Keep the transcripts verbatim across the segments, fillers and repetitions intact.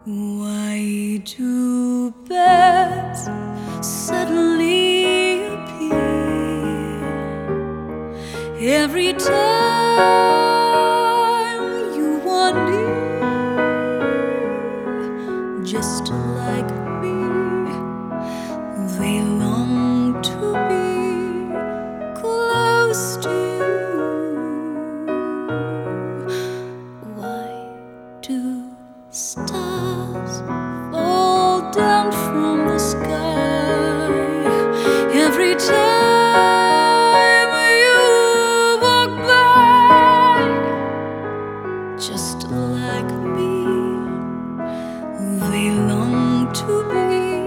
Why do beds suddenly appear every time you want near? Just like me, they long to be close to you. Why do stars fall down from the sky every time you walk by? Just like me, they long to be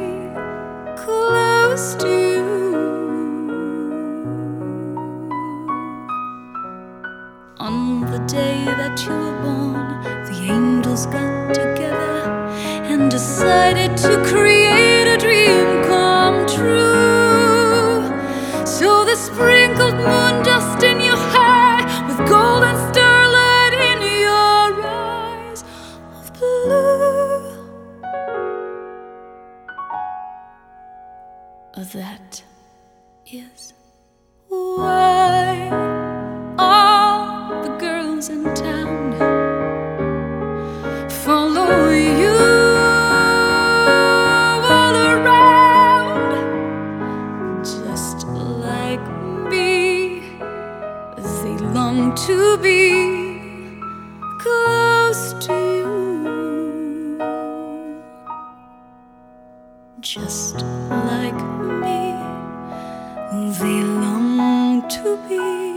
close to you. On the day that you were born, the angels got together and decided to create a dream come true. So they sprinkled moon dust in your hair with golden starlight in your eyes of blue. That is why all the girls in town follow you all around. Just like me, they long to be close to you. Just like me, they long to be